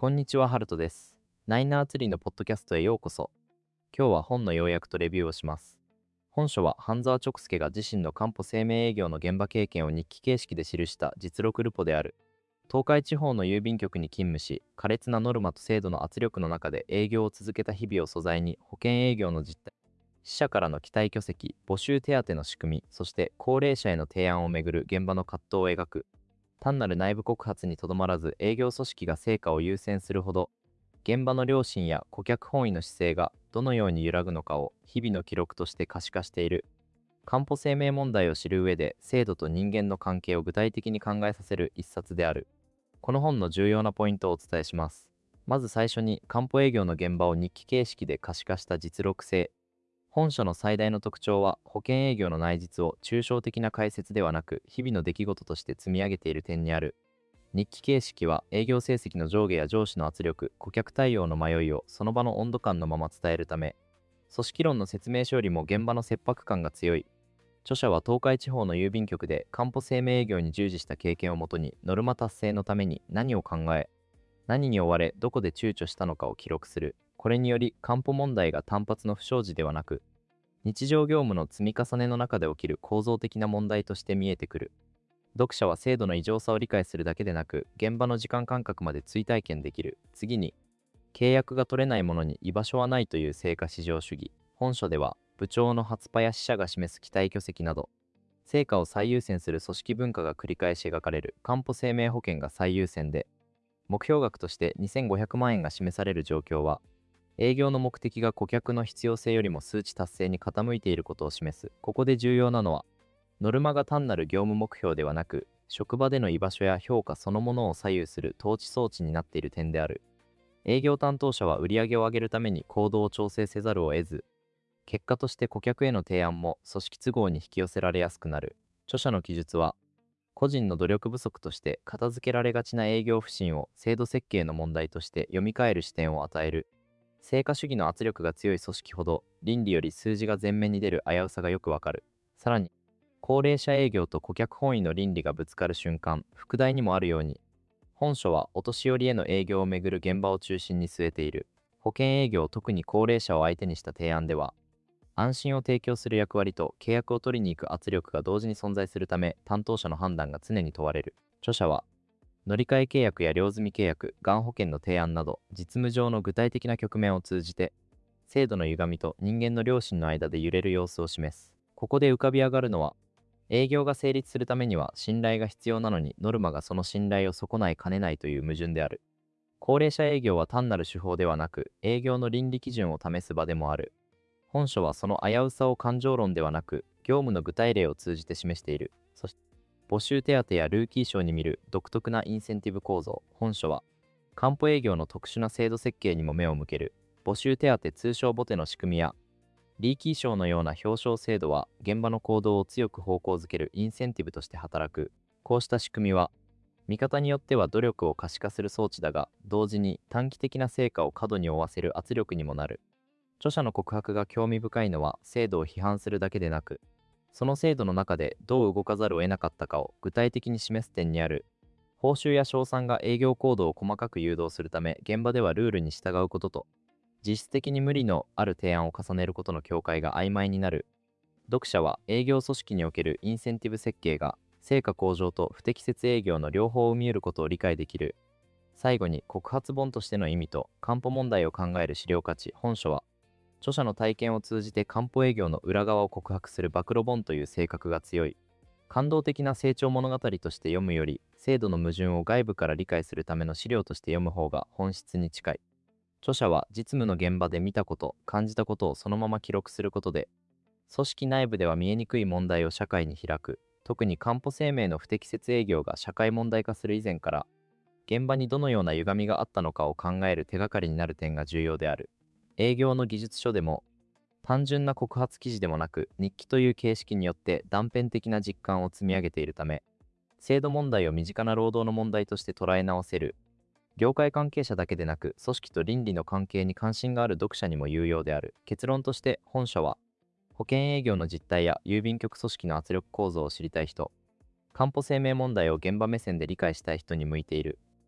こんにちは、ハルトです。ナイナーツリーのポッドキャストへようこそ。今日は本の要約とレビューをします。本書は半沢直輔が自身のかんぽ生命営業の現場経験を日記形式で記した実録ルポである。東海地方の郵便局に勤務し、苛烈なノルマと制度の圧力の中で営業を続けた日々を素材に保険営業の実態、死者からの期待挙籍、募集手当の仕組み、そして高齢者への提案をめぐる現場の葛藤を描く。単なる内部告発にとどまらず営業組織が成果を優先するほど、現場の良心や顧客本位の姿勢がどのように揺らぐのかを日々の記録として可視化している。かんぽ生命問題を知る上で制度と人間の関係を具体的に考えさせる一冊である。この本の重要なポイントをお伝えします。まず最初に、かんぽ営業の現場を日記形式で可視化した実録性。本書の最大の特徴は、保険営業の内実を抽象的な解説ではなく、日々の出来事として積み上げている点にある。日記形式は、営業成績の上下や上司の圧力、顧客対応の迷いをその場の温度感のまま伝えるため、組織論の説明書よりも現場の切迫感が強い。著者は東海地方の郵便局でかんぽ生命営業に従事した経験をもとに、ノルマ達成のために何を考え、何に追われ、どこで躊躇したのかを記録する。これにより、かんぽ問題が単発の不祥事ではなく、日常業務の積み重ねの中で起きる構造的な問題として見えてくる。読者は制度の異常さを理解するだけでなく、現場の時間感覚まで追体験できる。次に、契約が取れないものに居場所はないという成果至上主義。本書では、部長の発派や死者が示す期待挙籍など、成果を最優先する組織文化が繰り返し描かれる。かんぽ生命保険が最優先で、目標額として2500万円が示される状況は、営業の目的が顧客の必要性よりも数値達成に傾いていることを示す。ここで重要なのは、ノルマが単なる業務目標ではなく、職場での居場所や評価そのものを左右する統治装置になっている点である。営業担当者は売上を上げるために行動を調整せざるを得ず、結果として顧客への提案も組織都合に引き寄せられやすくなる。著者の記述は、個人の努力不足として片付けられがちな営業不振を制度設計の問題として読み替える視点を与える。成果主義の圧力が強い組織ほど、倫理より数字が前面に出る危うさがよくわかる。さらに、高齢者営業と顧客本位の倫理がぶつかる瞬間、副題にもあるように、本書はお年寄りへの営業をめぐる現場を中心に据えている。保険営業、特に高齢者を相手にした提案では、安心を提供する役割と契約を取りに行く圧力が同時に存在するため、担当者の判断が常に問われる。著者は、乗り換え契約や両積み契約、がん保険の提案など、実務上の具体的な局面を通じて、制度の歪みと人間の良心の間で揺れる様子を示す。ここで浮かび上がるのは、営業が成立するためには信頼が必要なのに、ノルマがその信頼を損ないかねないという矛盾である。高齢者営業は単なる手法ではなく、営業の倫理基準を試す場でもある。本書はその危うさを感情論ではなく、業務の具体例を通じて示している。そして、募集手当やルーキー賞に見る独特なインセンティブ構造。本書は、かんぽ営業の特殊な制度設計にも目を向ける。募集手当、通称ボテの仕組みや、リーキー賞のような表彰制度は、現場の行動を強く方向づけるインセンティブとして働く。こうした仕組みは、見方によっては努力を可視化する装置だが、同時に短期的な成果を過度に負わせる圧力にもなる。著者の告白が興味深いのは、制度を批判するだけでなく、その制度の中でどう動かざるを得なかったかを具体的に示す点にある。報酬や賞賛が営業行動を細かく誘導するため、現場ではルールに従うことと、実質的に無理のある提案を重ねることの境界が曖昧になる。読者は営業組織におけるインセンティブ設計が、成果向上と不適切営業の両方を見えることを理解できる。最後に、告発本としての意味と、かんぽ問題を考える資料価値。本書は、著者の体験を通じてかんぽ営業の裏側を告白する暴露本という性格が強い。感動的な成長物語として読むより、制度の矛盾を外部から理解するための資料として読む方が本質に近い。著者は実務の現場で見たこと、感じたことをそのまま記録することで、組織内部では見えにくい問題を社会に開く。特にかんぽ生命の不適切営業が社会問題化する以前から、現場にどのような歪みがあったのかを考える手がかりになる点が重要である。営業の技術書でも、単純な告発記事でもなく、日記という形式によって断片的な実感を積み上げているため、制度問題を身近な労働の問題として捉え直せる。業界関係者だけでなく、組織と倫理の関係に関心がある読者にも有用である。結論として、本書は、保険営業の実態や郵便局組織の圧力構造を知りたい人、かんぽ生命問題を現場目線で理解したい人に向いている。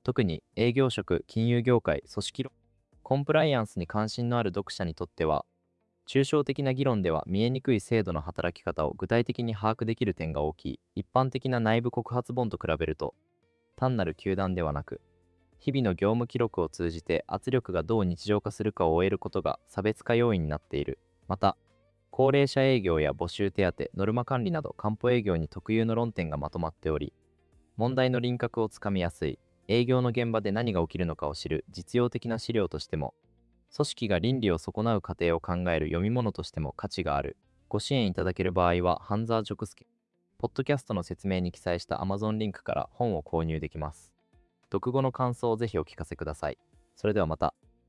特に営業職、金融業界、組織論、コンプライアンスに関心のある読者にとっては、抽象的な議論では見えにくい制度の働き方を具体的に把握できる点が大きい。一般的な内部告発本と比べると、単なる糾弾ではなく、日々の業務記録を通じて圧力がどう日常化するかを終えることが差別化要因になっている。また、高齢者営業や募集手当、ノルマ管理など官報営業に特有の論点がまとまっており、問題の輪郭をつかみやすい、営業の現場で何が起きるのかを知る実用的な資料としても、組織が倫理を損なう過程を考える読み物としても価値がある。ご支援いただける場合は、半沢直輔、ポッドキャストの説明に記載した Amazon リンクから本を購入できます。読後の感想をぜひお聞かせください。それではまた。